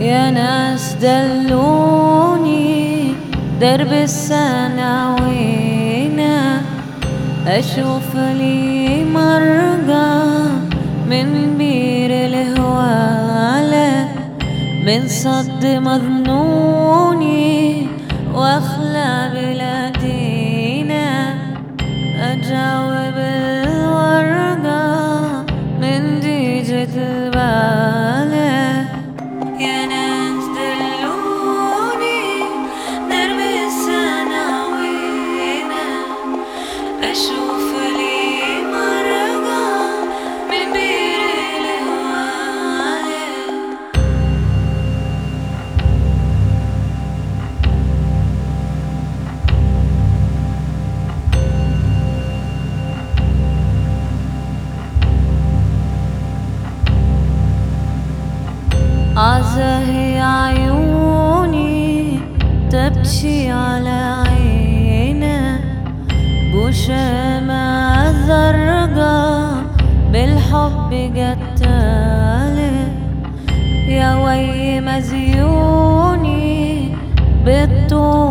يا ناس دلوني درب السنة وينا أشوف لي مرقى من بير الهوالة من صد مظنوني واخلى بلادينا أجاوب الورقة من ديجة البالة يا ناس دلوني درب السناوينا أشوف لي مرقى من بير الهوالة عزهي عيوني تبكي على عينه بوشمة زرقاء بالحب قتاله يا وي مزيوني بالطول